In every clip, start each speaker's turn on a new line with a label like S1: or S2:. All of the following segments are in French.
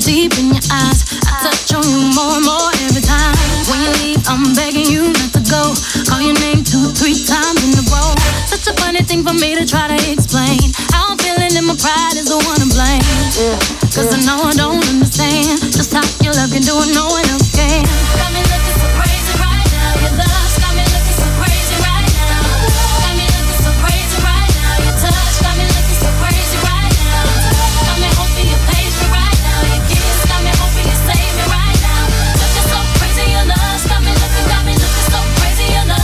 S1: deep in your eyes. I touch on you more and more every time. When you leave, I'm begging you not to go. Call your name 2-3 times in a row. Such a funny thing for me to try to explain. How I'm feeling and my pride is the one to blame. Cause I know I don't understand just how your love can do it, no one else can. Got me looking so crazy right now. Your love's got me looking so crazy right now. Got me looking so crazy right now. Your touch got me looking so crazy right now. Got me hoping you page me right now. Your kiss got me hoping you save me right now. Looking so crazy, your love's got me looking so crazy, your love.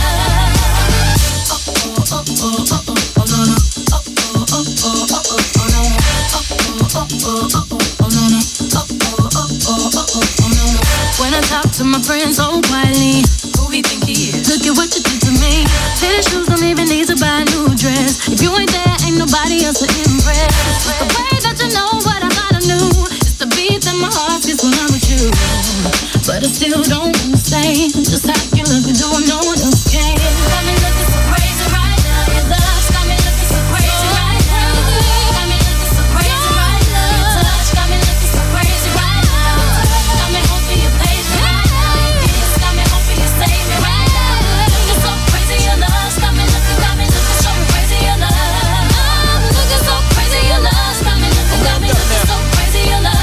S1: Oh, oh, oh, oh, oh, oh, no, no. Oh, oh, oh, oh, oh, oh, oh, no, no. Oh, oh, oh, oh, oh, oh, no, no. Oh, oh, oh, oh, oh, oh, no, no. When I talk to my friends so quietly, who he think he is? Look at what you did to me. Fitted shoes don't even need to buy a new dress. If you ain't there, ain't nobody else to impress. It's the way that you know what I thought I knew. It's the beat that my heart gets when I'm with you. But I still don't understand just how you look and do what no one else can. Got me looking so crazy right now. Your love's got me looking so crazy right now. Got me looking so crazy right now. Your touch got me looking so crazy right now. Got me hoping you page me right now. Your kiss got me hoping you save me right now. Looking so crazy, your love's got me looking so crazy, your love. I'm looking so crazy, your love's got me looking so crazy, your love.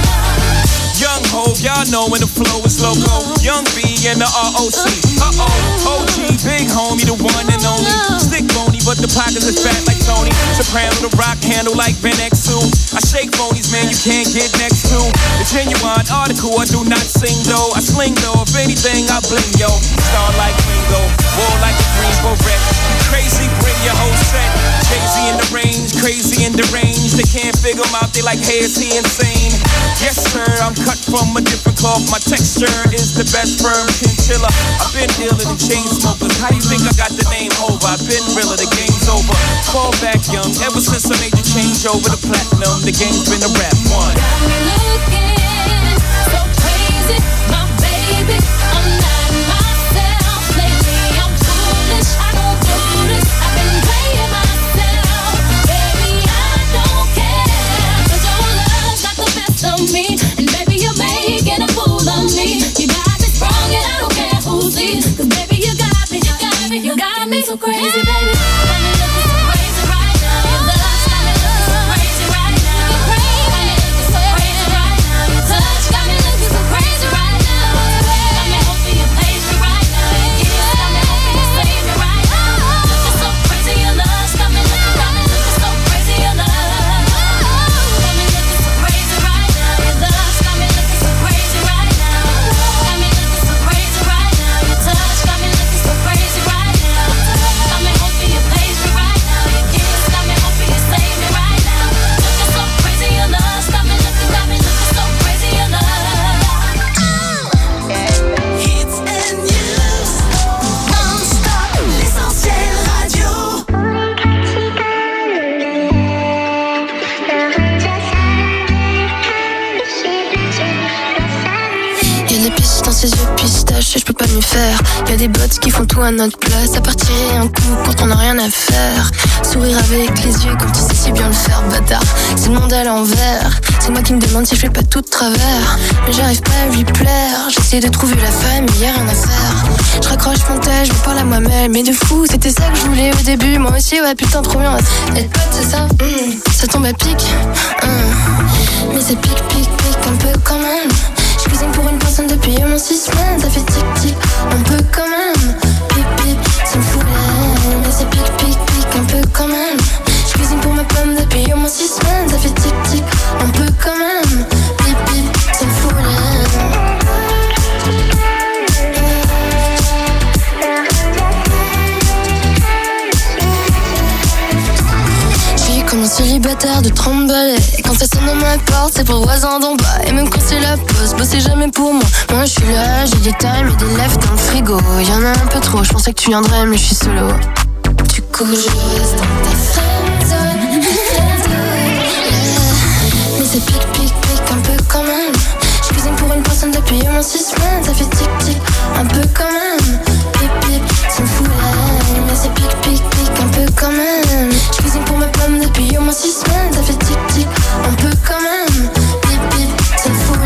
S2: Young Hov, y'all know when the flow is loco. Young B and the ROC. OG, big homie, the one and only. Stick bony, but the pockets is fat like Tony. Soprano, the rock handle like Ben X2. I shake phonies, man, you can't get next to. The genuine article, I do not sing though. I sling though, if anything, I bling yo. Star like Ringo, war like a Greensboro wreck. Crazy, bring your whole set. Crazy in the range, crazy in the range. They can't figure him out, they like, hey, is he insane? Yes, sir, I'm cut from a different cloth. My texture is the best firm chinchilla. I've been dealing in chain smokers. How you think I got the name over? I've been realer, the game's over. Fall back young, ever since I made the change over to platinum. The game's been a rap one.
S1: Got me looking so crazy, my baby. I'm not myself lately. I'm foolish, I don't do this. I've been playing myself, baby. I don't care, 'cause your love's got the best of me, and baby you're making a fool of me. You got me sprung and I don't care who sees, 'cause baby you got me so crazy, baby. Got me looking so crazy right now. Your love's got me looking so crazy right now. Got me looking so crazy right now. Your touch got me looking so crazy right now. Got me hoping you page me right now. Your kiss got me hoping you save me right now. Looking so crazy, your love's got me looking so crazy, your love. Got me looking so crazy right now. Your love's got me looking so crazy right now. Got me looking so crazy right now. Your touch got me looking so crazy right now. Got me hoping you page me right now. Your kiss got me hoping you save me right now. Looking so crazy, your love's got me looking so crazy, your love.
S3: Hits and news, non-stop, l'essentiel radio.
S4: Y'a des pistes dans ses yeux pistaches et je peux pas m'y faire. Y'a des bots qui font tout à notre place. À part tirer un coup quand on a rien à faire. Sourire avec les yeux comme tu sais si bien le faire, bâtard. C'est le monde à l'envers. C'est moi qui me demande si je fais pas tout de travers. Mais j'arrive pas à lui plaire. J'essaie de trouver la famille, y'a rien à faire. Je raccroche mon tel, je me parle à moi-même. Mais de fou, c'était ça que je voulais au début. Moi aussi, ouais, putain, trop bien. Être pote, c'est ça, ça tombe à pic. Mais ça pique, pique, pique un peu quand même. Je cuisine pour une personne depuis au moins 6 semaines. Ça fait tic-tic, un peu quand même. Pip-pip, ça me fout la haine. Mais ça pique, pique, pique un peu quand même. Je cuisine pour ma pomme depuis au moins 6 semaines. Ça fait tic-tic, un peu quand même. Pip-pip, ça me fout la haine. Comme un célibataire de 30 balais. Et quand ça sonne à ma porte, c'est pour le voisin d'en bas. Et même quand c'est la pause, bossez jamais pour moi. Moi je suis là, j'ai des times et des lèvres dans le frigo. Y'en a un peu trop, je pensais que tu viendrais mais je suis solo. Du coup je reste dans ta friendzone. Mais ça pique, pique, pique un peu quand même. Je cuisine pour une personne depuis au moins 6 semaines. Ça fait tic-tic, un peu quand même. Pip, pip, ça me fout la haine. Mais ça pique, pique, pique un peu quand même. Je cuisine pour ma pomme depuis au moins 6 semaines. Ça fait tic-tic, un peu quand même. Pip, pip, ça me fout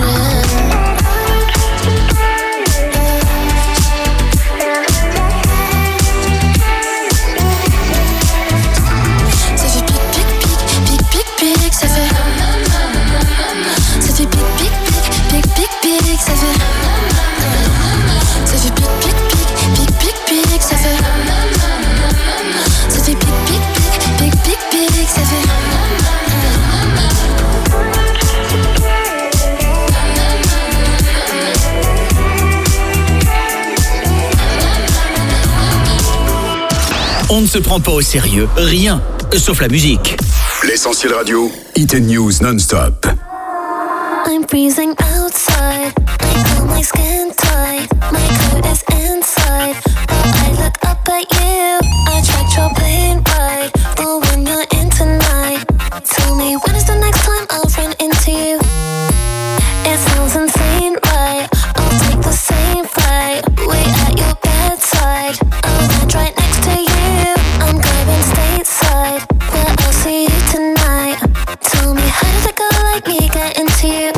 S5: On ne se prend pas au sérieux, rien, sauf la musique.
S6: L'Essentiel Radio, Hit and News non-stop.
S7: I'm freezing outside, I feel my skin tight, my coat is inside, but I look up at you, I checked your plane ride, the one you're in tonight. Tell me, when is the next time I'll run into you? It sounds insane, right? I'll take the same flight, wait at your bedside, I'll land right next to you. I'm going stateside, but I'll see you tonight. Tell me, how did a girl like me get into you?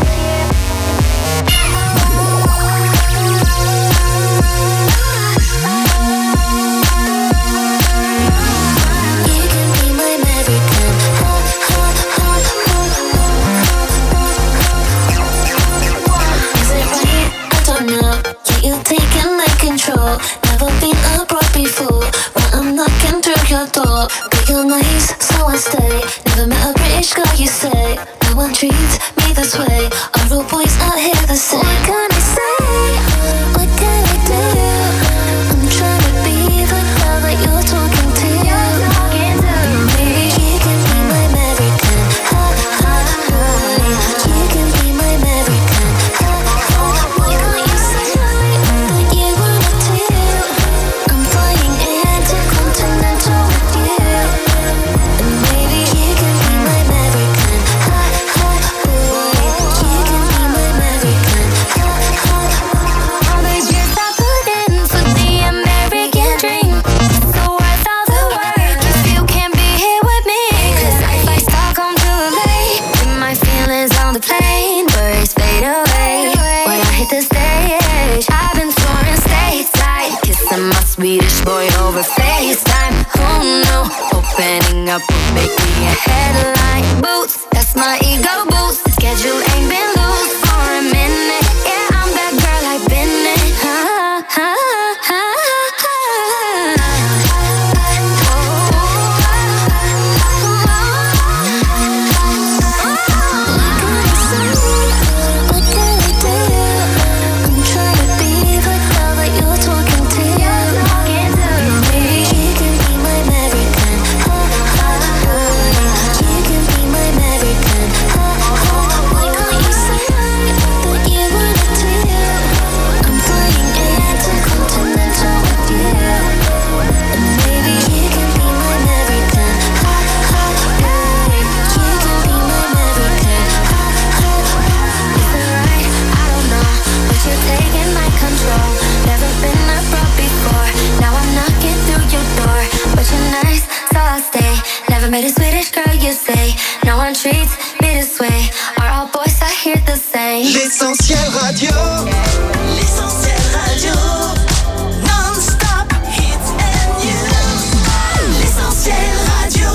S7: Never been abroad before, but I'm knocking through your door. But you're nice, so I stay. Never met a British guy, you say. No one treats me this way. Are all boys out here the same? What can I say? What can I do? I'm trying to be the girl that you're talking to. Maybe you can be my American. You can be my American. Why can't you say that you wanna do? I'm flying intercontinental with you. And maybe you can be my American. You can be my American. All the years I put in for the American dream, so worth all the work if you can't be here with me. 'Cause if I start come too late, then my feelings on the plane, worries fade away. When I hit the stage, I've been touring stateside, kissing my Swedish boy over FaceTime. Oh no, opening up would make me a headline. Boots, that's my ego boost. Schedule ain't been loose for a minute. Yeah, I'm that girl, I've been it. What can I do? I'm trying to be the girl that you're talking to. Maybe you can be my American. You can be my American. Why can't you say that you wanna do? I'm flying intercontinental with you. And maybe you can be my American. You can be my American. Is it right? I don't know, but you're taking my control. Never been abroad before, now I'm knocking through your door. But you're nice, so I'll stay. Never met a Swedish girl, you say. No one treats me this way. Are all boys out here the same?
S3: L'Essentiel Radio. L'Essentiel Radio. Non-stop hits and news. L'Essentiel Radio.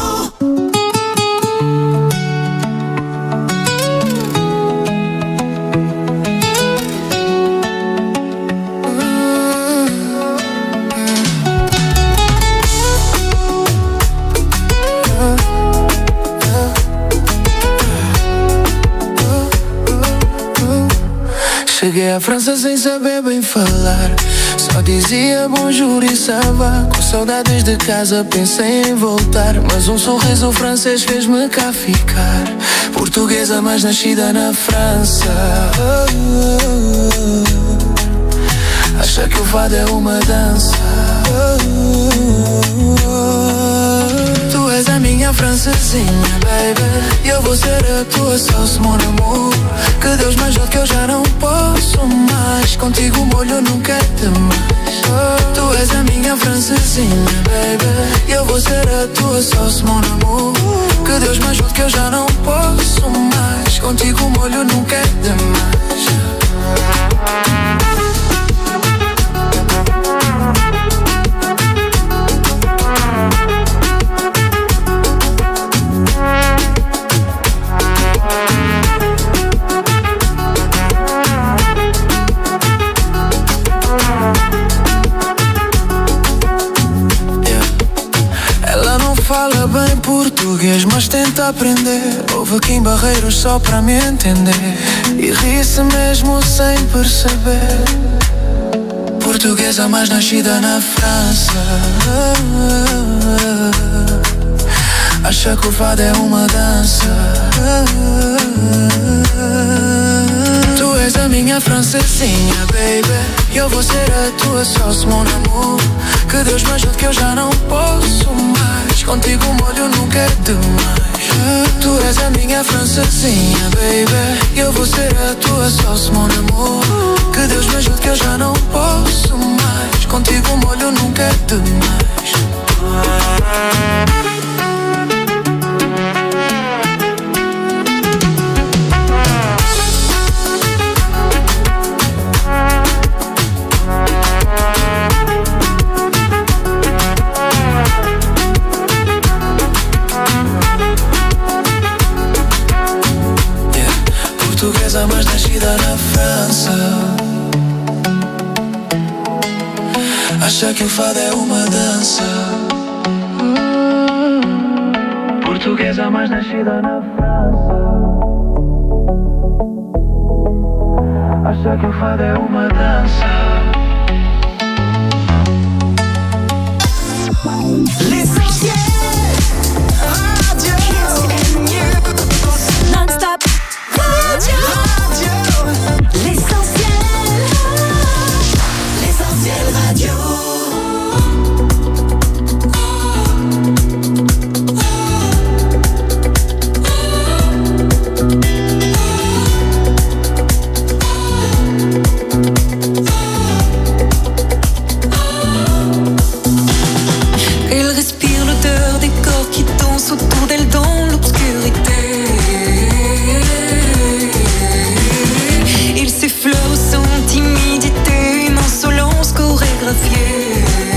S8: Cheguei à França sem saber bem falar, só dizia bonjour e ça va. Com saudades de casa pensei em voltar, mas um sorriso francês fez-me cá ficar. Portuguesa mas nascida na França. Acha que o fado é uma dança. Tu és a minha francesinha, baby, e eu vou ser a tua sauce, mon amour. Que Deus me ajude que eu já não posso mais. Contigo o molho nunca é demais. Tu és a minha francesinha, baby, e eu vou ser a tua sauce, mon amour. Que Deus me ajude que eu já não posso mais. Contigo o molho nunca é demais. Fala bem português, mas tenta aprender. Houve aqui em Barreiros só para me entender. E ri-se mesmo sem perceber. Portuguesa, mas nascida na França. Acha que o fado é uma dança. Tu és a minha francesinha, baby. E eu vou ser a tua sauce, mon amour. Que Deus me ajude que eu já não posso mais. Contigo o molho nunca é demais. Tu és a minha francesinha, baby. E eu vou ser a tua sauce, mon amour. Que Deus me ajude que eu já não posso mais. Contigo o molho nunca é demais. Portuguesa, mas nascida na França. Acha que o fado é uma dança. Portuguesa, mas nascida na França. Acha que o fado é uma dança.
S3: L'essentiel radio. Non-stop radio. L'essentiel radio.
S9: Elle respire l'odeur des corps qui dansent autour d'elle dans l'obscurité. Il s'effleure sans timidité, une insolence chorégraphiée.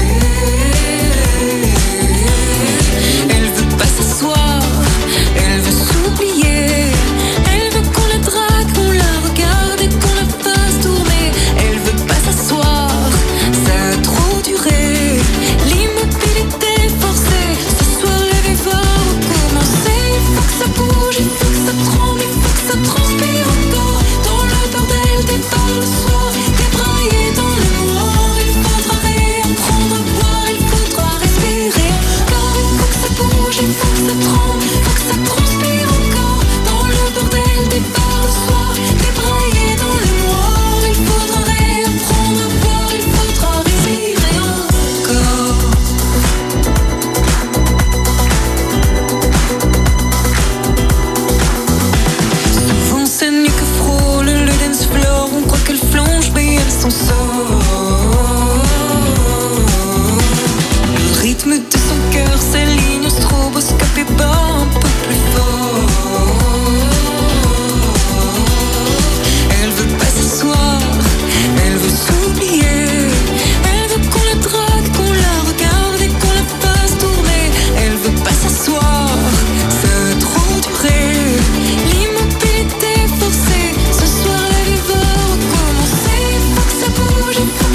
S9: Elle veut pas s'asseoir, elle veut s'oublier. Elle veut qu'on la drague, qu'on la regarde et qu'on la fasse tourner. Elle veut pas s'asseoir, ça a trop duré. L'immobilité forcée, ce soir le vivre va recommencer. Il faut que ça bouge, il faut que ça tremble, il faut que ça transpire encore. Dans le bordel des bars le soir, débraillé dans le noir. Il faudra réapprendre à boire, il faudra respirer encore. Il faut que ça bouge, il faut que ça tremble, il faut que ça transpire encore. Dans le bordel des bars le soir, débraillé dans le noir. Il faudra réapprendre à boire, il faudra respirer encore. Souvent sa nuque frôle le dance floor. On croit qu'elle flanche mais elle s'en sort. Le rythme de son cœur s'aligne au stroboscope et bat un peu plus fort. Elle veut pas s'asseoir, elle veut s'oublier. Elle veut qu'on la drague, qu'on la regarde et qu'on la fasse tourner. Elle veut pas s'asseoir, ça a trop duré. L'immobilité forcée, ce soir la vie va recommencer. Il faut que ça bouge, il faut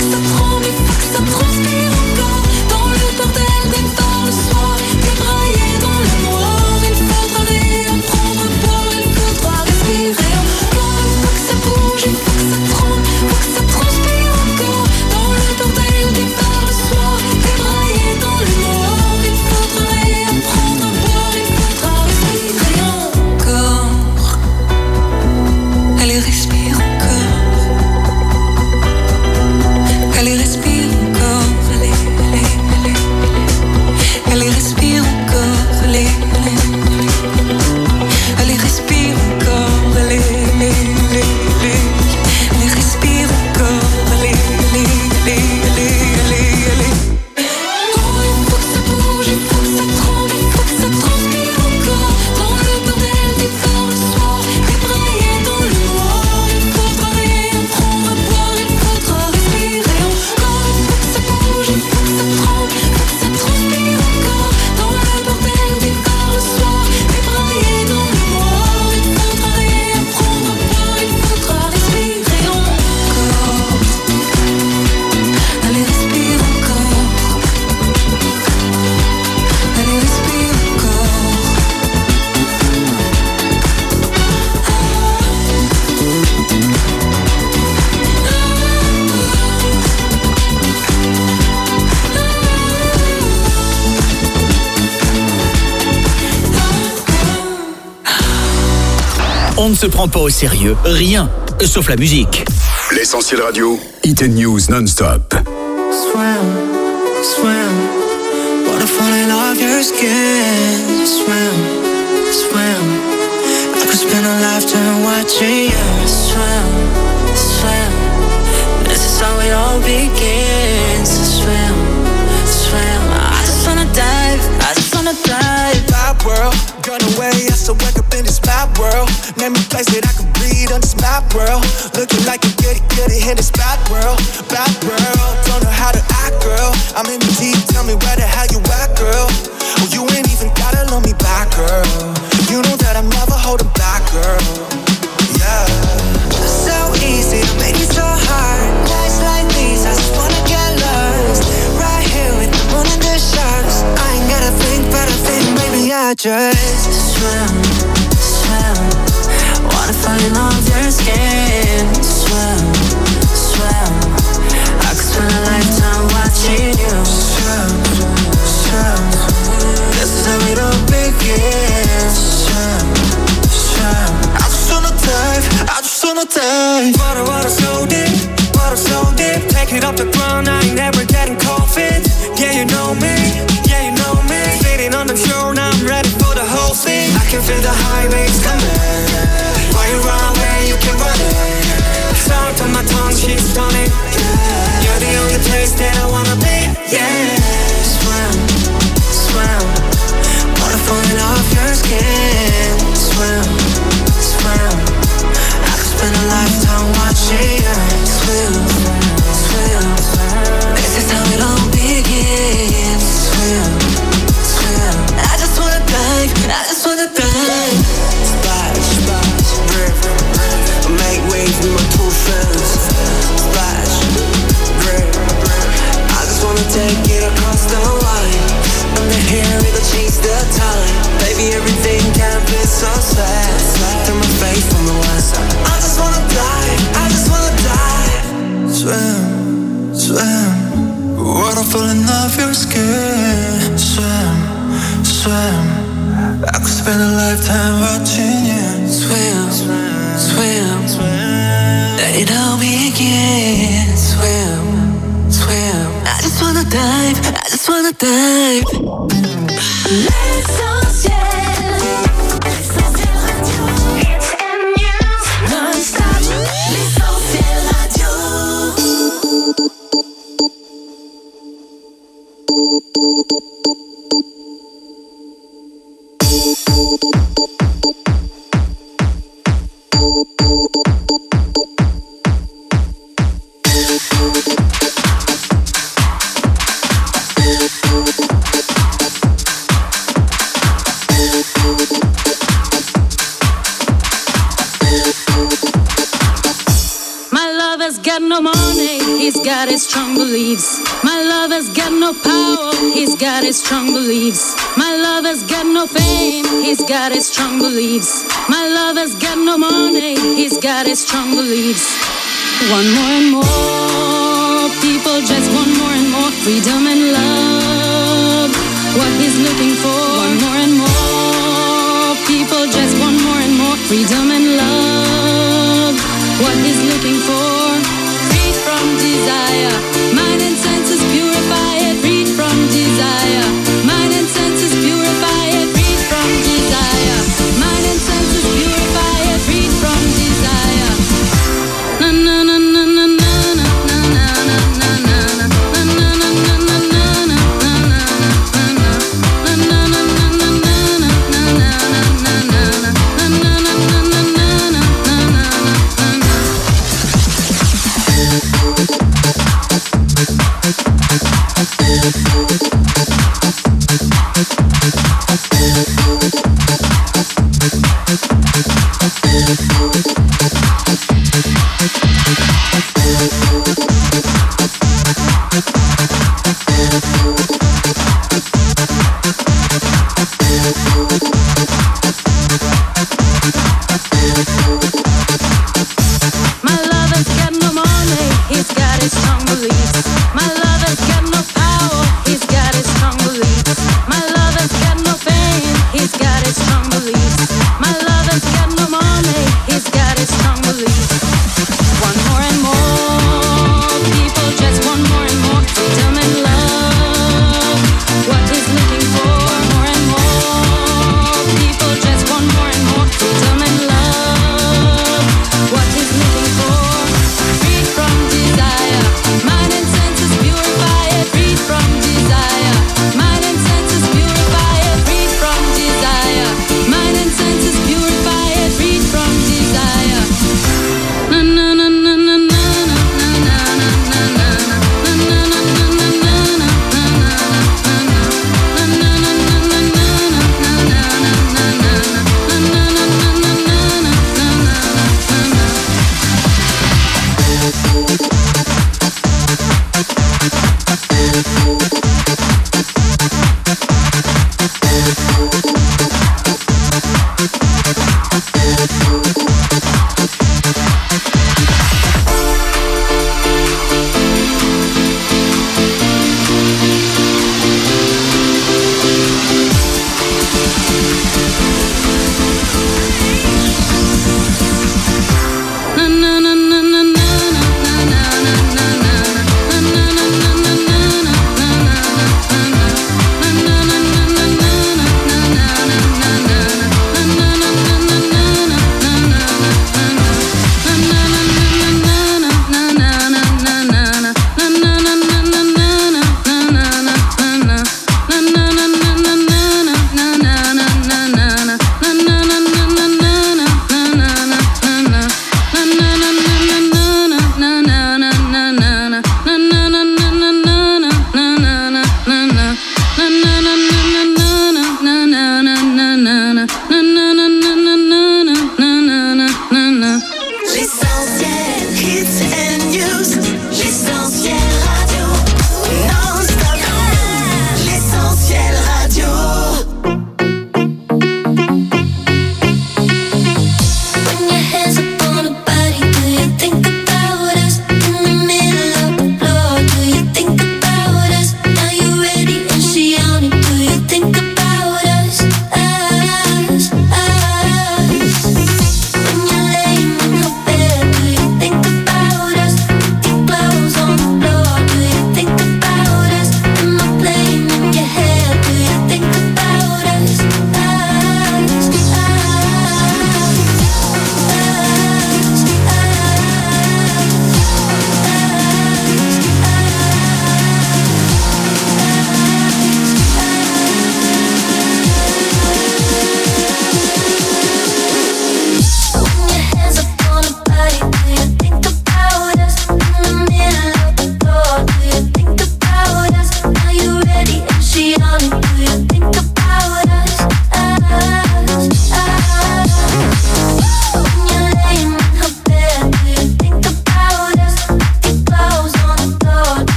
S5: On ne se prend pas au sérieux, rien, sauf la musique.
S6: L'Essentiel Radio, Hit News non-stop.
S8: Swim, swim, water falling off your skin. Swim, swim, I could spend a lifetime watching you. Swim, swim, this is how it all begins. Swim, swim, I just wanna dive, I just wanna dive.
S3: Bad world, gone away, I still wake up in this bad world. Name a place that I can breathe on this map world. Looking like a goody in this bad world. Bad world, don't know how to act, girl. I'm in the deep, tell me where the hell you at, girl. Oh, you ain't even gotta love me back, girl. You know that I'm never holding back, girl. Yeah.
S8: So easy to make it so hard. Nights like these, I just wanna get lost. Right here with the moon and the stars. I ain't gotta think, but I think maybe I just swim, swim. Water falling off your skin. Swim, swim. I could spend a lifetime watching you. Swim, swim. This is how it all begins. Swim, swim. I just wanna dive, I just wanna dive.
S3: Water so deep, water so deep. Take it off the ground, I ain't never getting cold feet. Yeah, you know me, yeah, you know me. Sitting on the shore, now I'm ready for the whole scene. I can feel the high waves coming. Why you run away, you can run it. Sound on my tongue, she's stunning. You're the only place that I wanna be, yeah.
S8: Swim, swim. Water falling off your skin. Swim, swim. I could spend a lifetime watching you. Swim, swim. This is how it all begins. Swim, swim. I just wanna dive, I just wanna dive.
S3: Splash, splash, river, river. Make waves with my two friends. Splash, river, river. I just wanna take it across the line. Under here, it'll change the time. Baby, everything can be so sad. Turn my face from the west. I just wanna dive, I just wanna dive.
S8: Swim, swim. Water falling off your skin. Swim, swim. I could spend a lifetime watching you. Swim, swim, swim. Let it all begin. Swim, swim. I just wanna dive, I just wanna dive.
S1: L'essentiel, l'essentiel radio. Hit and news, non-stop. L'essentiel radio.
S9: Got no money, he's got his strong beliefs. My lover's got no power, he's got his strong beliefs. My lover's got no fame, he's got his strong beliefs. My lover's got no money, he's got his strong beliefs. One more and more, people just want more and more freedom and love. What he's looking for, one more and more, people just want more and more freedom and love. What he's looking for. From desire, mind and senses purify it. Freed from desire, mind and senses purify it. Freed from desire, mind and senses purify it. Freed from desire. Na na na na na na na na na na na na na na na na na na
S1: He's got his strong beliefs. My lover's got no money.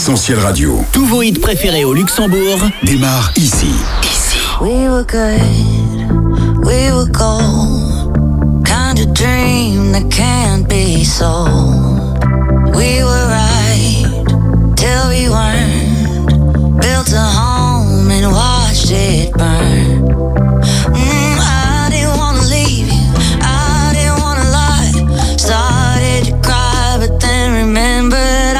S6: Essentiel Radio.
S5: Tous vos hits préférés au Luxembourg
S6: démarrent ici.
S10: We were good, we were gold. Kind of dream that can't be sold. We were right till we weren't. Built a home and watched it burn. I didn't wanna leave you, I didn't wanna lie. Started to cry, but then remembered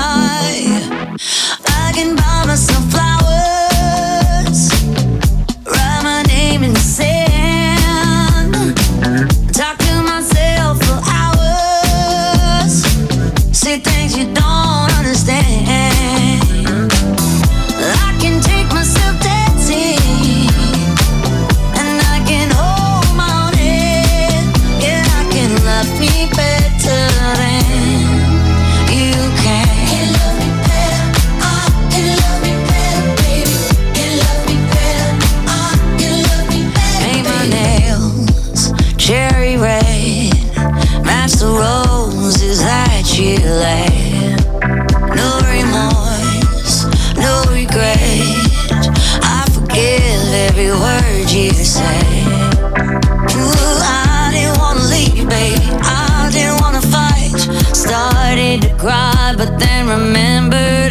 S10: I can buy myself flowers, write my name in the sand, talk to myself for hours, say things you don't understand. I can take myself dancing, and I can hold my own head. Yeah, I can love me better than you can. Can love me better, can love me better, baby. Can love me better, can love me better. Paint my nails cherry red, match the roses that you laid. No remorse, no regret. I forgive every word you say. Ooh, I didn't wanna leave, baby. I didn't wanna fight. Started to cry, but then remembered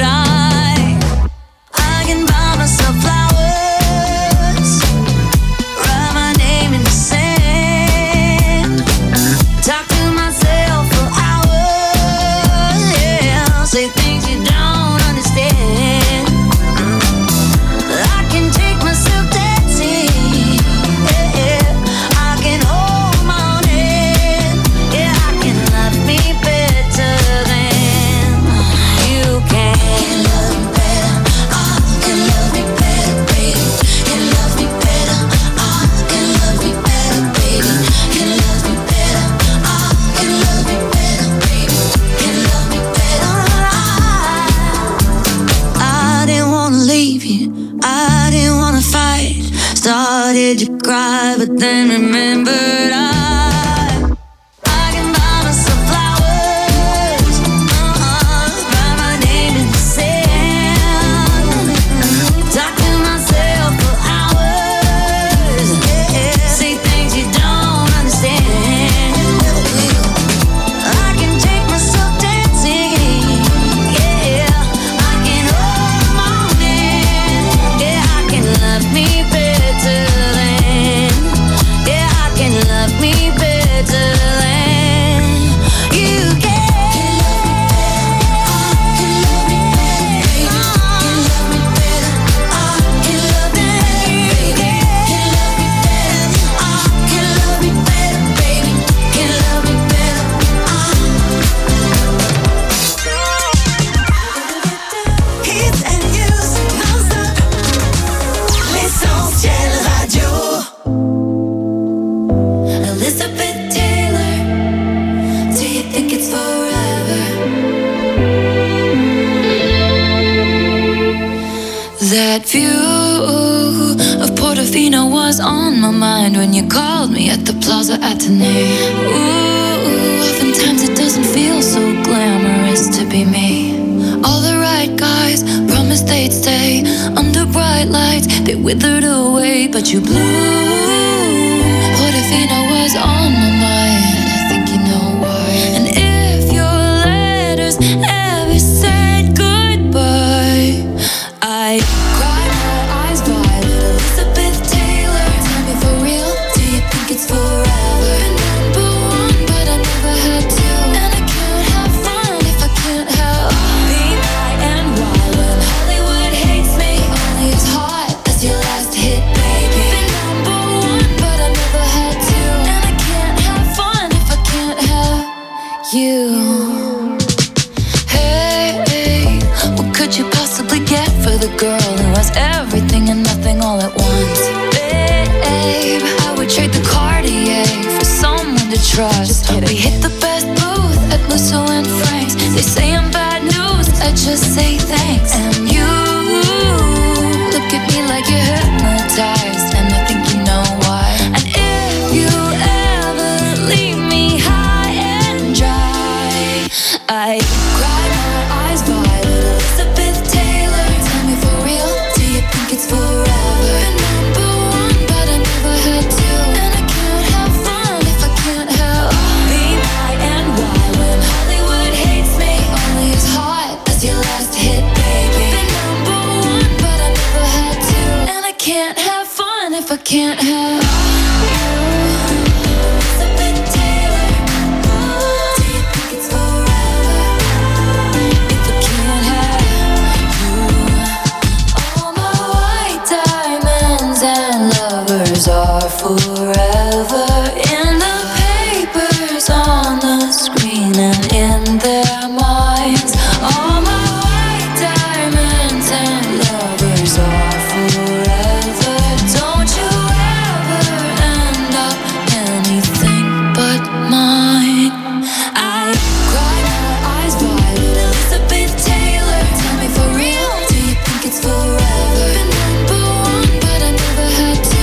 S10: I can buy myself flowers, write my name in the sand, talk to myself for hours, yeah, say things you don't understand. I can take myself dancing, yeah, I can hold my own head, yeah, I can love me better than you can. Can love me better, can love me better, baby. Can love me better, can love me better, baby. Can love me better, can love me better, baby. Can love me better. I didn't wanna leave you, I didn't wanna fight. Started to cry, but then remembered I can buy myself flowers, write my name in the sand, talk to myself for hours, yeah, say things you don't understand. I can take myself dancing, yeah, I can hold my own hand, yeah, I can love me better than, yeah, I can love me better than you can. Can love me better, can love me better, can love me better, baby. Can love me better, Hits and news non-stop. L'Essentiel Radio. Elizabeth Taylor, do you think it's forever? That view of Portofino was on my mind when you called me at the Plaza Athénée. Ooh, oftentimes it doesn't feel so glamorous to be me. All the right guys promised they'd stay under bright lights. They withered away, but you blew. Portofino was on my mind. I think you know why. And if your letters ever said goodbye, I cried my eyes violet. Elizabeth Taylor, tell me for real, do you think it's forever? Number one, but I never had to. And I can't have fun if I can't have being high and wild when Hollywood hates me. Only as hot as your last hit, baby. Been number one, but I never had to. And I can't have fun if I can't have you. Hey, what could you possibly get for the girl who has everything and nothing all at once? Babe, I would trade the Cartier for someone to trust. We hit the best booth at Musso and Frank's. They say I'm bad news, I just say thanks. And you look at me like you're hypnotized, and I think you know why. And if you ever leave me high and dry, I cry my eyes violet. Elizabeth Taylor.
S9: can't have
S10: are forever in the papers, on the screen, and in their minds. All my white diamonds and lovers are forever. Don't you ever end up anything but mine. I cry my eyes wide at Elizabeth Taylor. Tell me for real, do you think it's forever? Been number one, but I never had to.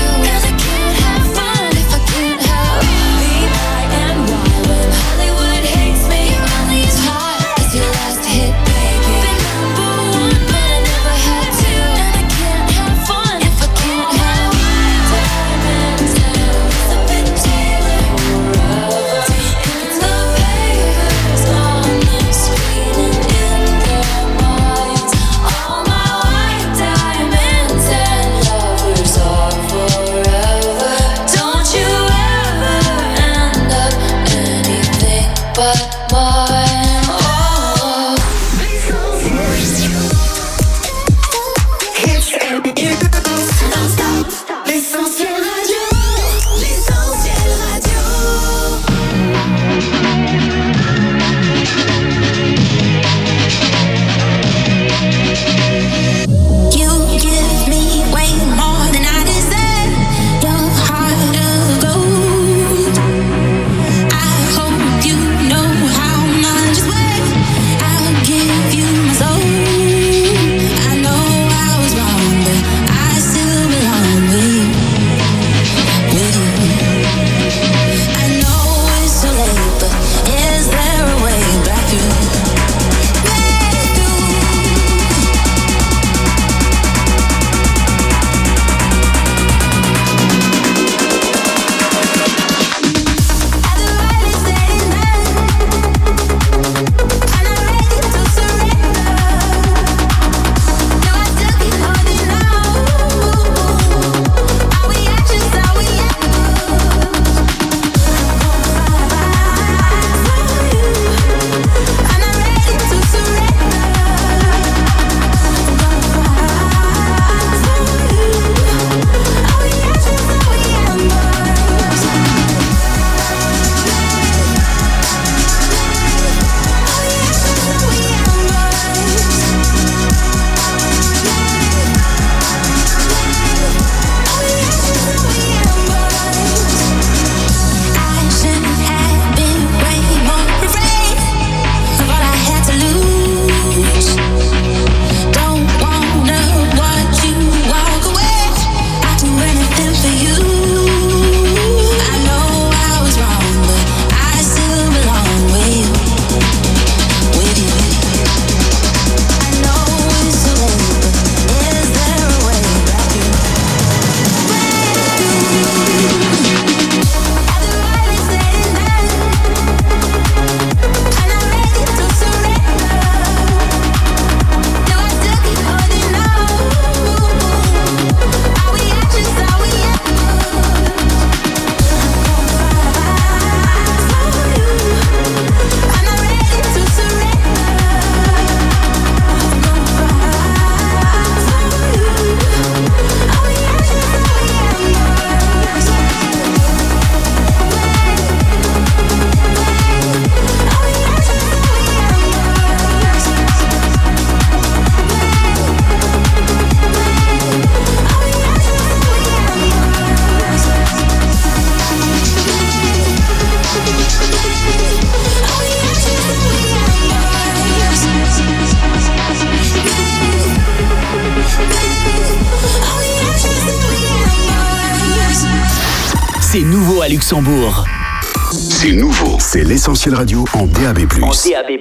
S5: C'est nouveau à Luxembourg.
S6: C'est nouveau, c'est l'Essentiel Radio en DAB+.
S5: En DAB+.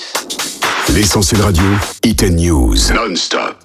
S6: L'Essentiel Radio, Hit & News, non-stop.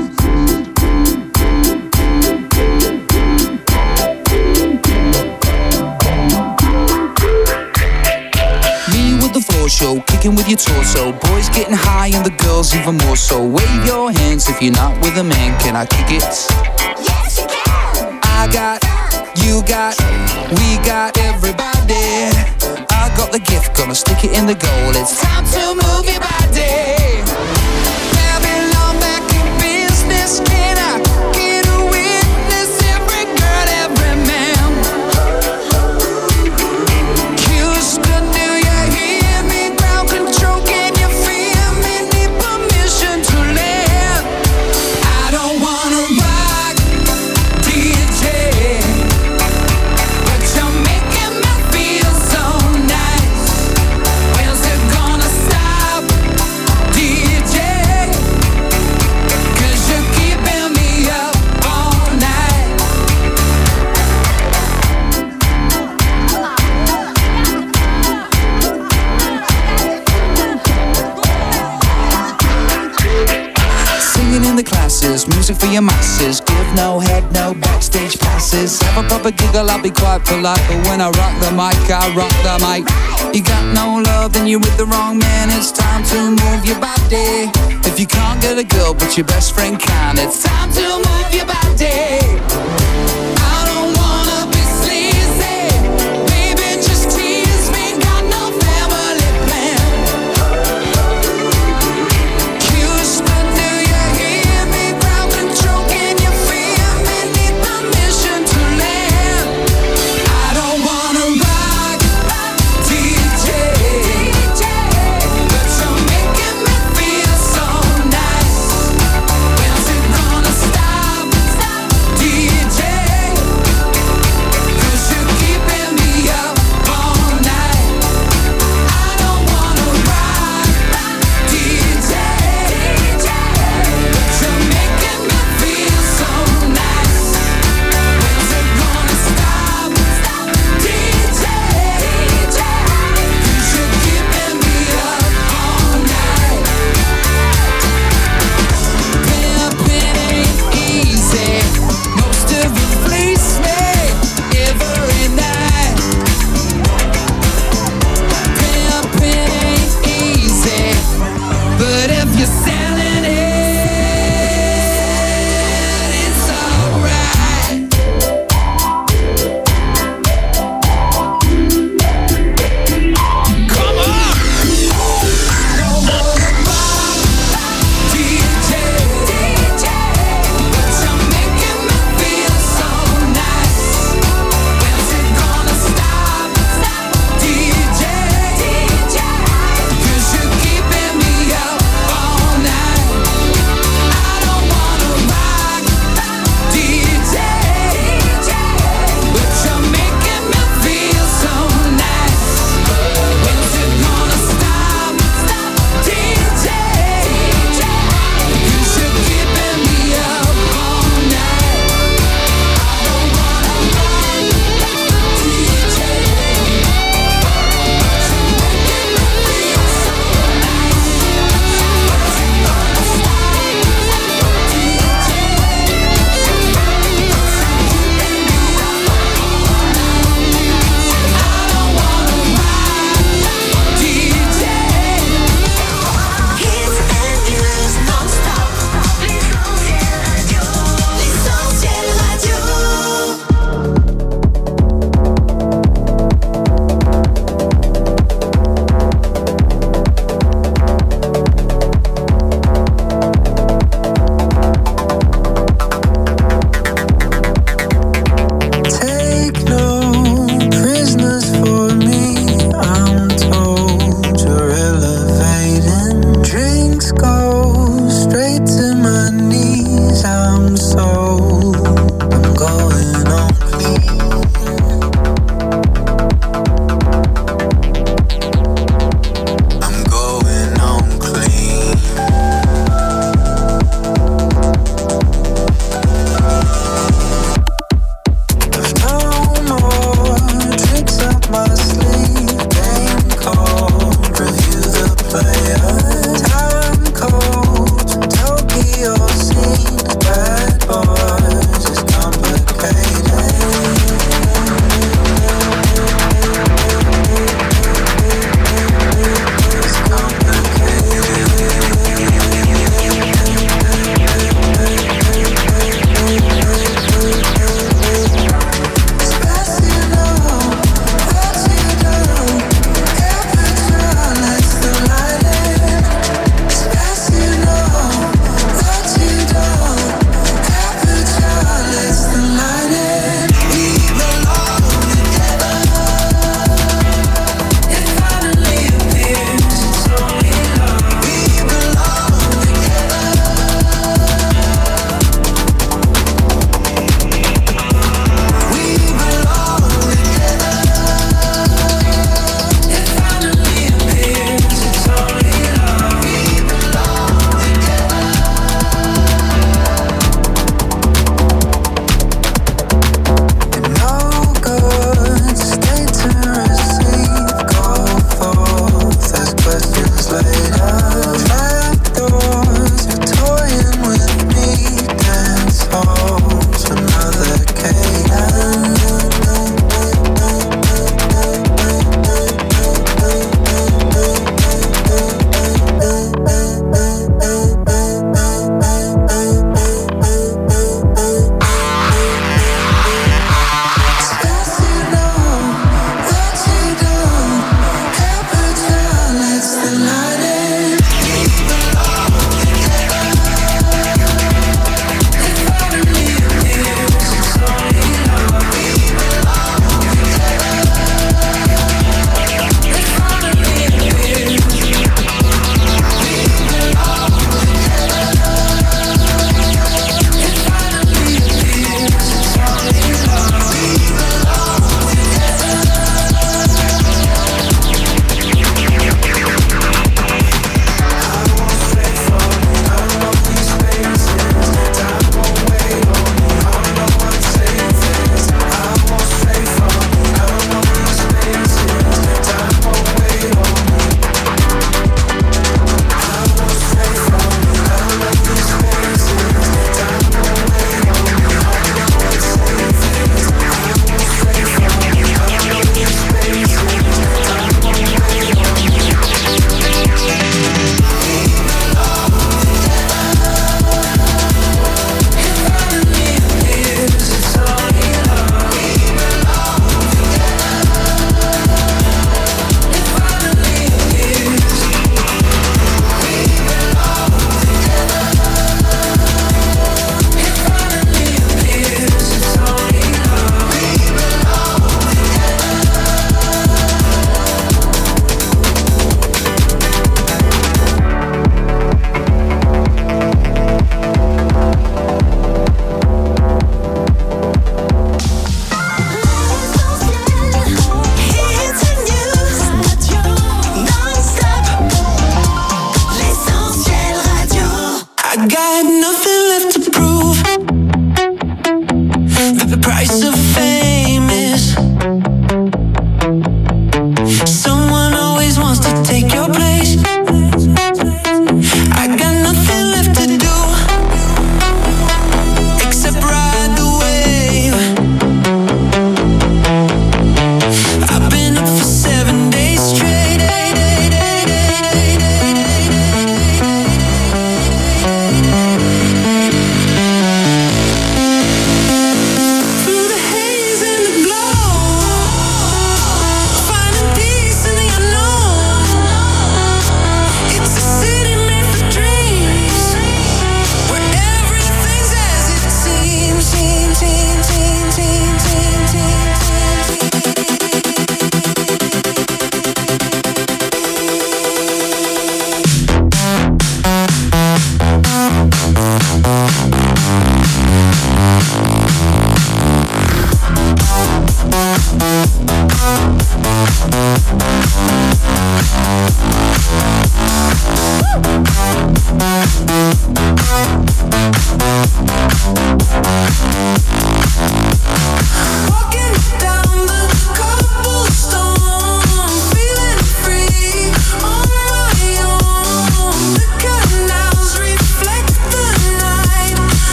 S11: Show, kicking with your torso. Boys getting high and the girls even more so. Wave your hands if you're not with a man. Can I kick it?
S12: Yes, you can.
S11: I got, you got, we got everybody. I got the gift, gonna stick it in the goal. It's time to move your body. Babylon back in business. Can I get a witness? Every girl, every man. Houston, do you hear me? Ground control, can you feel me? Need permission to land. I don't wanna rock, DJ, but you're making me feel so nice. When's it gonna stop, DJ? 'Cause you're keeping me up all night. Singing in the classes, music for your masses. Give no head, no backstage passes. Have a proper giggle, I'll be quite polite, but when I rock the mic, I rock the mic. You got no love, then you're with the wrong man. It's time to move your body. If you can't get a girl, but your best friend can, it's time to move your body. I don't wanna be sleazy, baby, just tease me. Got no family plan. Houston, do you hear me? Ground control, can you feel me? Need permission to land. I don't wanna rock, DJ, but you're making me feel so nice. When's it gonna stop,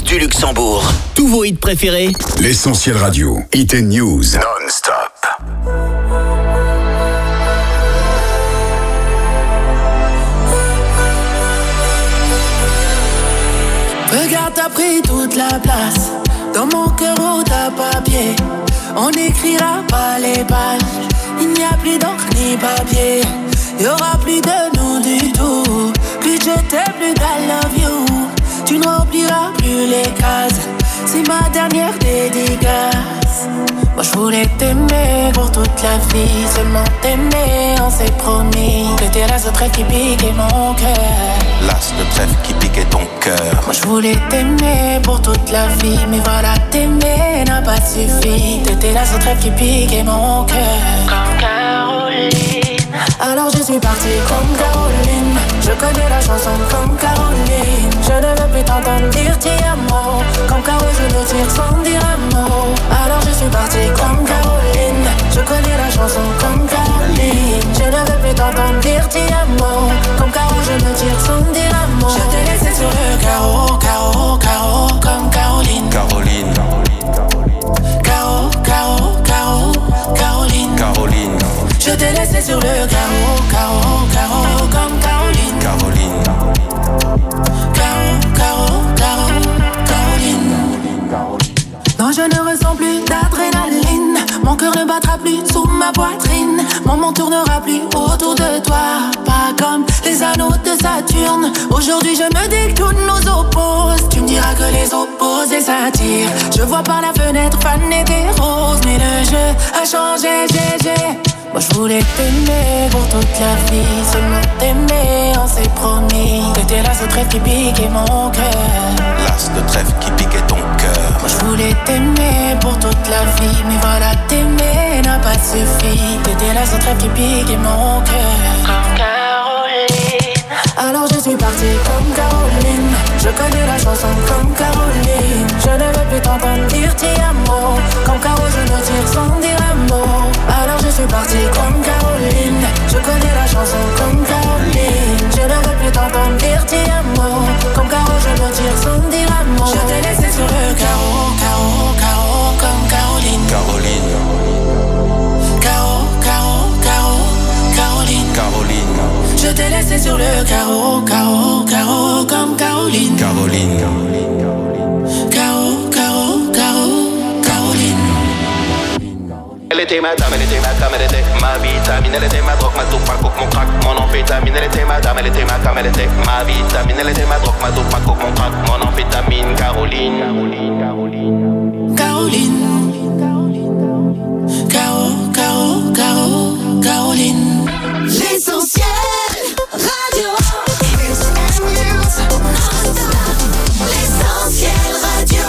S5: du Luxembourg. Tous vos hits préférés.
S6: L'Essentiel Radio. Hit and News. Non-stop.
S8: Regarde, t'as pris toute la place. Dans mon cœur, où t'as papier. On n'écrira pas les pages. Il n'y a plus d'encre ni papier. Il y aura plus de nous du tout. Plus je t'aime, plus I love you. Tu ne rempliras plus les cases. C'est ma dernière dédicace. Moi je voulais t'aimer pour toute la vie. Seulement t'aimer, on s'est promis. T'étais l'as de trèfle qui piquait mon cœur.
S12: L'as de trèfle qui piquait ton cœur.
S8: Moi je voulais t'aimer pour toute la vie. Mais voilà, t'aimer n'a pas suffi. T'étais l'as de trèfle qui piquait mon cœur. Comme Caroline. Alors je suis partie comme Caroline. Je connais la chanson comme Caroline. Je ne veux plus t'entendre dire ti amo. Comme Caro je me tire sans dire un mot. Alors je suis partie comme Caroline. Je connais la chanson comme Caroline. Je ne veux plus t'entendre dire ti amo. Comme Caro je me tire sans dire un mot. Je t'ai laissé sur le carreau, carreau, carreau. Comme Caroline.
S12: Caroline.
S8: Carreau, carreau, carreau. Caroline.
S12: Caroline.
S8: Je t'ai laissé sur le carreau, carreau, carreau. Comme Caroline.
S12: Caroline.
S8: Carreau, carreau, carreau. Caroline. Non, je ne ressens plus d'adrénaline. Mon cœur ne battra plus sous ma poitrine. Mon monde tournera plus autour de toi. Pas comme les anneaux de Saturne. Aujourd'hui je me dis que toutes nous opposent. Tu me diras que les opposés s'attirent. Je vois par la fenêtre faner des roses. Mais le jeu a changé, Moi je voulais t'aimer pour toute la vie. Seulement t'aimer, on s'est promis. T'étais l'as de trèfle qui piquait mon cœur.
S12: L'as de trèfle qui piquait ton cœur.
S8: Moi je voulais t'aimer pour toute la vie. Mais voilà, t'aimer n'a pas suffi. T'étais l'as de trèfle qui piquait mon cœur. Comme Caroline. Alors je suis partie comme Caroline. Je connais la chanson comme Caroline. Je ne veux plus t'entendre dire ti amo. Comme Caro je me tire sans dire un mot. Alors je suis partie comme Caroline. Je connais la chanson comme Caroline. Je ne veux plus t'entendre dire ti amo. Comme Caro je me tire sans dire un mot. Je t'ai laissé sur le carreau, carreau, carreau. Comme Caroline.
S12: Caroline.
S8: Carreau, carreau, carreau. Caroline.
S12: Caroline.
S8: Je t'ai laissé sur le carreau, carreau, carreau. Comme Caroline.
S12: Caroline.
S8: Carreau, carreau, carreau. Caroline.
S12: Elle était ma dame, elle était ma cam, elle était ma vitamine, elle était ma drogue, ma dope, ma coke, mon crack, mon amphétamine. Elle était ma dame, elle était ma cam, elle était ma vitamine, elle était ma drogue, ma dope, ma coke, mon crack, mon amphétamine. Caroline.
S8: Caroline. Caro, Caro, Caro, Caroline.
S1: L'essentiel radio. L'essentiel radio.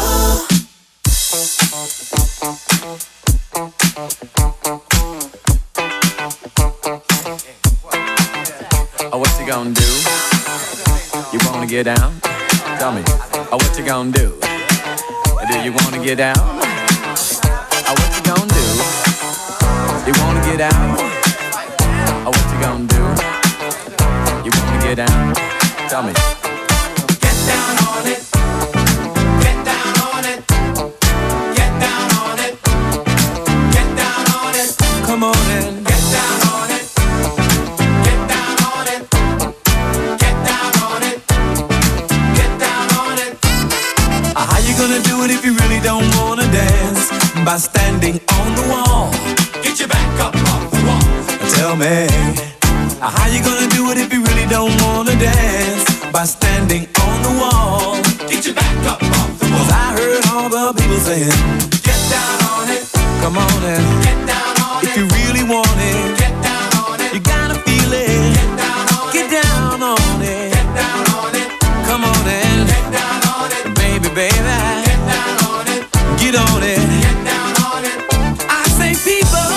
S13: Oh, what you gonna do? You wanna get down? Tell me. Oh, what you gonna do? Do you wanna get down? Oh, what you gonna do? You wanna get out? Oh, what you gonna do? You wanna get down? Tell me.
S14: Get down on it. Get down on it. Get down on it. Get down on it.
S13: Come on in.
S14: Get down on it. Get down on it. Get down on it. Get down on it.
S13: How you gonna do it if you really don't wanna dance? By standing on the wall.
S14: Get your back up off the wall.
S13: Tell me. How you gonna do it if you really don't wanna dance? By standing on the wall.
S14: Get your back up off the wall.
S13: 'Cause I heard all the people saying,
S14: get down on it.
S13: Come on in.
S14: Get down on
S13: if
S14: it.
S13: you really want it,
S14: get down on it.
S13: You gotta feel it.
S14: Get down on
S13: get
S14: it.
S13: down on it.
S14: Get down on it.
S13: Come on in.
S14: Get down on it.
S13: Baby, baby.
S14: Get down on it.
S13: Get on it.
S14: Get down on it.
S13: I say people.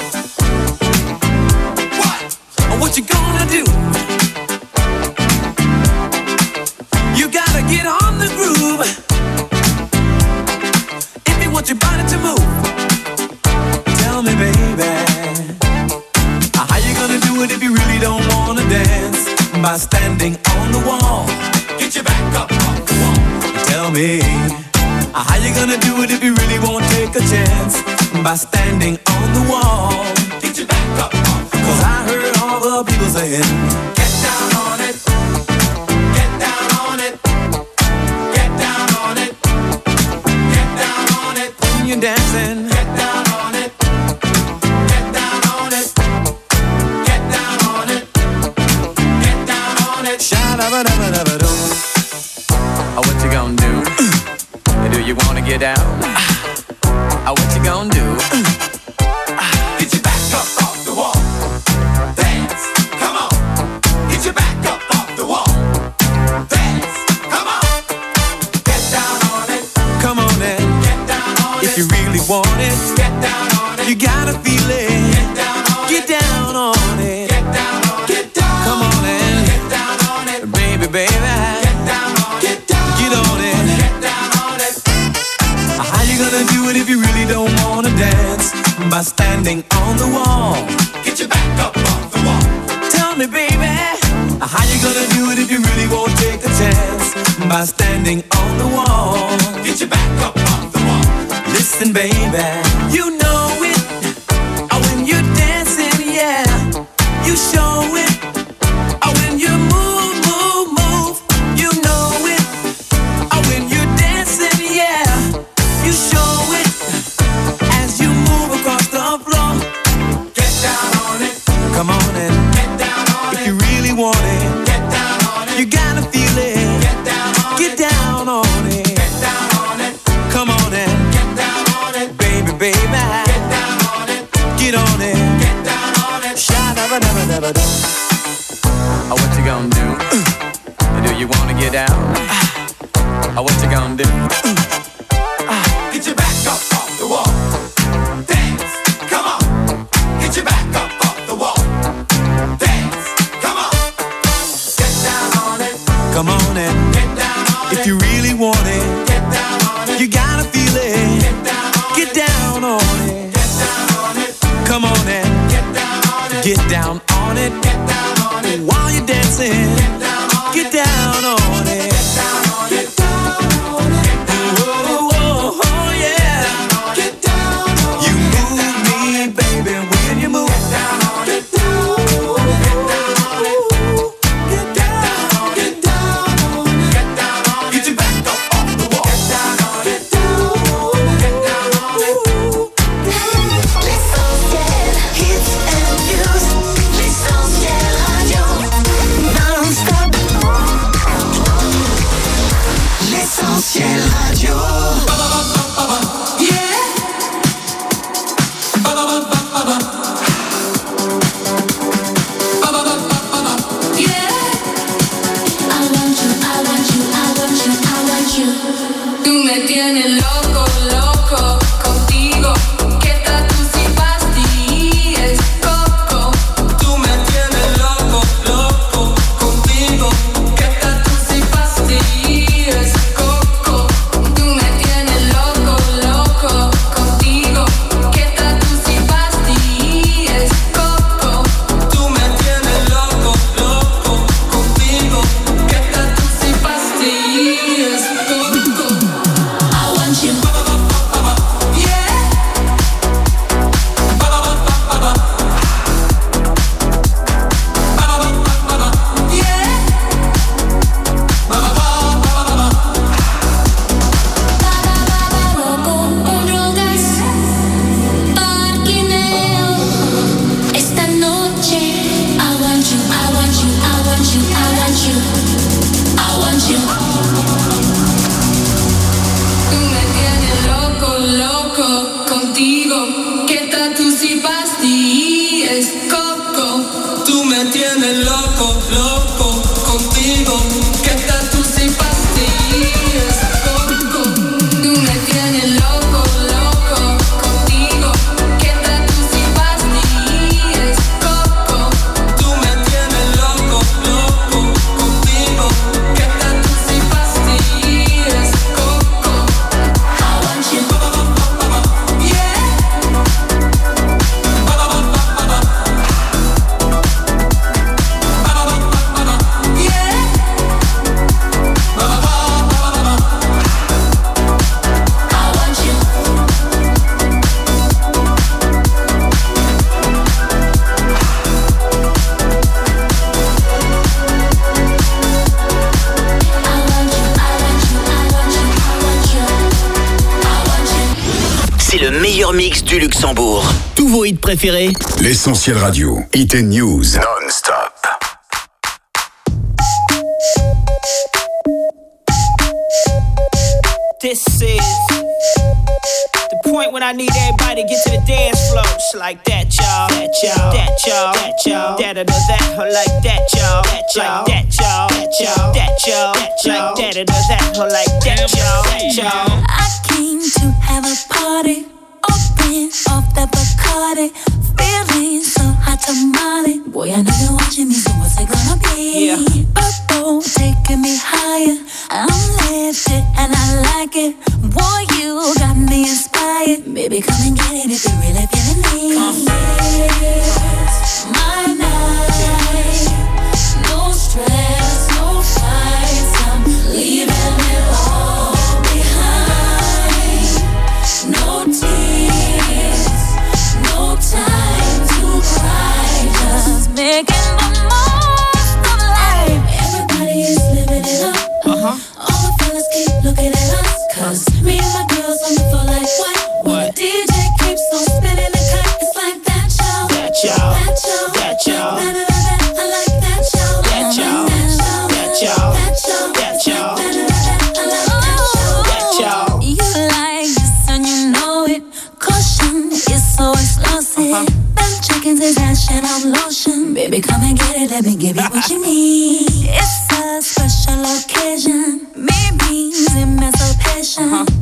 S13: What you gonna do? You gotta get on the groove if you want your body to move. Tell me, baby, how you gonna do it if you really don't wanna dance? By standing on the wall.
S14: Get your back up off the wall.
S13: Tell
S2: me, how you gonna do it if you really won't take a chance? By standing on the wall. Get your back up. Cause I heard all the people saying, get down on it. Get down on it. Get down on it. Get down on it. When you're dancing. Get down on it. Get down on it. Get down on it. Get down on it. Sha-da-ba-da-ba-da-ba-dum.
S13: What you gonna do? Do you wanna get down? What you gonna do?
S2: Get your back up off the wall. Dance, come on. Get your back up off the wall. Dance, come on. Get down on it. Come on in. Get down on it. If you really want it, get down on it. You gotta feel it. Get down on it. Get down on it. Get down on it. Get down. Come on in. Get down on it. Baby, baby. Get down on it. Get down. Get on it. Get down on it. How you gonna do it if you really don't wanna dance? By standing on the wall. Get your back up off the wall. Tell me, baby, how you gonna do it if you really won't take a chance? By standing on the wall. Get your back up off the wall. Listen, baby, you know it. When you're dancing, yeah, you show it. When you move, move, move, you know it. When you're dancing, yeah, you show it. As you move across the floor. Get down on it. Come on in. Get down on it. If you really want it. Get down on it. You gotta feel it. Get down on it. Get down on it. Get down on it. Come on in. Get down on it. Baby, baby. Get down on it. Get on it. Get down on it. Sha-da-ba-da-ba-da-ba-da.
S13: What you gonna do? Do you wanna get down? What you gonna do?
S2: Get your back up off the wall. Dance, come on. Get your back up off the wall. Dance, come on. Get down on it. Come on in. Get down on it. If you really want it. Get down on it. You gotta feel it. Get down on it. Get down on it. Get down on it. Come on in. Get down on it. Get down on it. Get down on it. While you're dancing. Get down on it. Get down on it. Get down on it. Get down on it. Oh, oh, oh, yeah. Get down on it. You move me, baby, when you move. Get down on it. Get down on it. Get down on it. Get down on it. Get down on it. Get your back up off the wall. Get down on it. Get down on it. Get down on it.
S15: L'essentiel, hits and news. L'essentiel radio. Non-stop. L'essentiel radio. Yeah.
S1: I want you, I want you, I want you, I want you. Tú me tienes loco, loco contigo. ¿Qué tal tú si pastillas, coco? Tú me tienes loco, loco contigo. ¿Qué tal tú si pastillas, coco? Tú me tienes loco, loco contigo. ¿Qué tal tú si pastillas, coco? Tú me tienes loco, loco contigo. ¿Qué tal tú si pastillas, coco? I want you. Esta noche, I want you, I want you, I want you, I want you, I want you. Tú me tienes loco, loco contigo. ¿Qué tal tú si pastillas, coco? Tú me tienes loco, loco contigo. ¿Qué tal tú si pastillas, coco? Tú me tienes loco, loco contigo. ¿Qué tal tú si pastillas, coco? Tú me tienes loco, loco contigo. ¿Qué tal tú si pastillas, coco? I want you. Yeah.
S5: du Luxembourg. Tous vos hits préférés.
S6: L'Essentiel Radio. Hit and News. Non-stop.
S16: This is the point when I need everybody to get to the dance floor. It's like that, y'all. That, y'all. That, y'all. That, y'all. That, that, or like that, y'all. That, y'all. That, y'all. That, y'all. That, y'all. Like that, or that, or like that, y'all. That, y'all.
S9: I came to have a party. Open off the Bacardi. Feeling so hot tamale. Boy, I know you're watching me, so what's it gonna be?
S16: Yeah.
S9: Bubble taking me higher. I'm lifted and I like it. Boy, you got me inspired. Baby, come and get it if you really feeling me. It's my night. No stress, no fights. I'm leaving it all behind. No tears, no time to cry. Just making the most of life. Everybody is living it up. All the fellas keep looking at us. Cause me and my girls on the floor like what? When the DJ keeps on spinning the cut, it's like that, y'all.
S16: That, y'all.
S9: That, y'all.
S16: That, y'all.
S9: I like that, y'all.
S16: That, y'all. That, y'all. That, y'all. That, y'all.
S9: You like this and you know it. Caution is so explosive. Them chickens is ashing out lotion. Baby, come and get it, let me give you what you need. It's a special occasion. Me means emancipation.